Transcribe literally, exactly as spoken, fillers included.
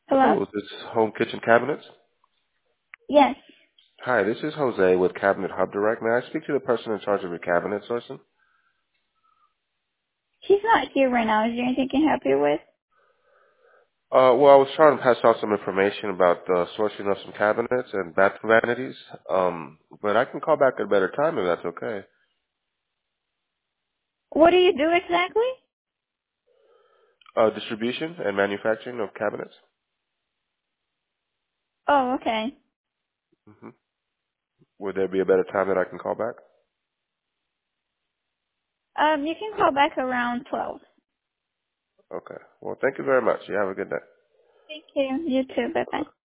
Hello? Hello, is this Home Kitchen Cabinets? Yes. Hi, this is Jose with Cabinet Hub Direct. May I speak to the person in charge of your cabinet sourcing? She's not here right now. Is there anything I can help you with? Uh, well, I was trying to pass out some information about the sourcing of some cabinets and bathroom vanities, um, but I can call back at a better time if that's okay. What do you do exactly? Uh, distribution and manufacturing of cabinets? Oh, okay. hmm Would there be a better time that I can call back? Um, you can call back around twelve. Okay. Well, thank you very much. You have a good day. Thank you. You too. Bye-bye.